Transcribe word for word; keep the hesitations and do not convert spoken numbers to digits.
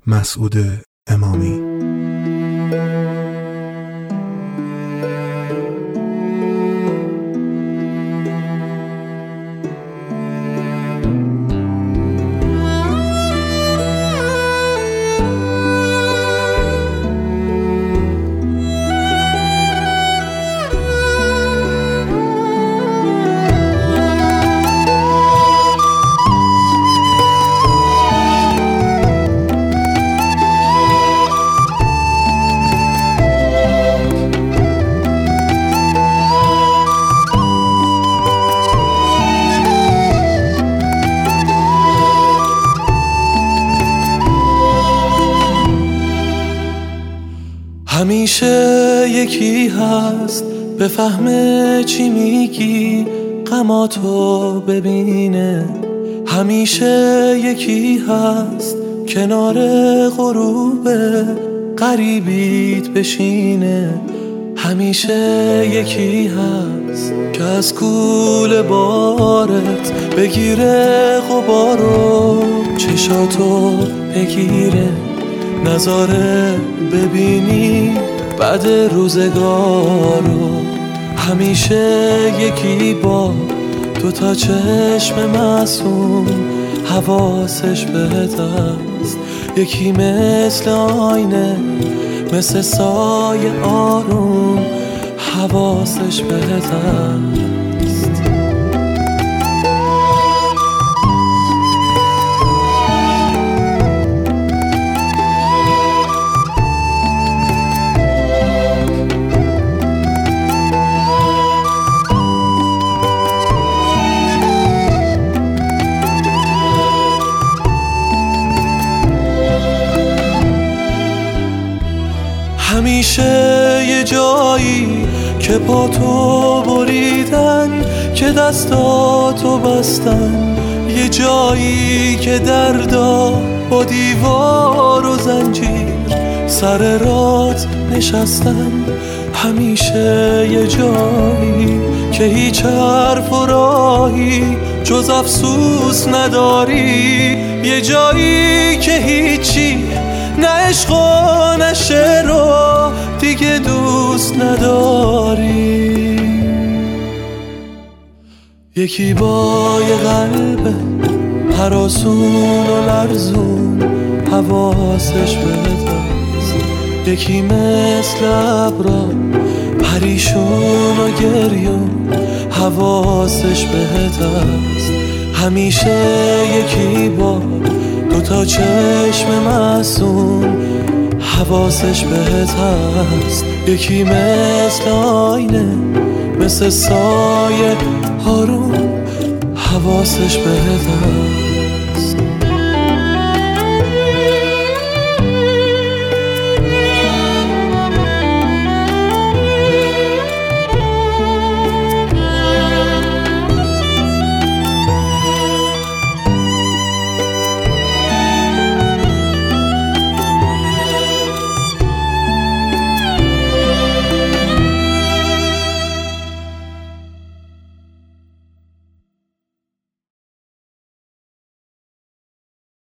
مسعود امامی. همیشه یکی هست بفهمه چی میگی، غماتو ببینه. همیشه یکی هست کنار غروب غریبیت بشینه. همیشه یکی هست که از کوله بارت بگیره غبارو، چشاتو بگیره، نظاره ببینی بعد روزگارو. همیشه یکی با دو تا چشم معصوم حواسش بهت است، یکی مثل آینه، مثل سایه آروم حواسش بهت است. همیشه یه جایی که پا تو بریدن، که دستاتو بستن، یه جایی که دردا با دیوار و زنجیر سر رات نشستن. همیشه یه جایی که هیچ حرف و راهی جز افسوس نداری، یه جایی که هیچی نه عشق و نه شعر و دیگه دوست نداری. یکی با یه قلب هراسون و لرزون حواسش بهت است، یکی مثل ابرا پریشون و گریون حواسش بهت است. همیشه یکی با دو تا چشم معصوم حواسش بهت هست، یکی مثل آینه، مثل سایه آروم حواسش بهت هست.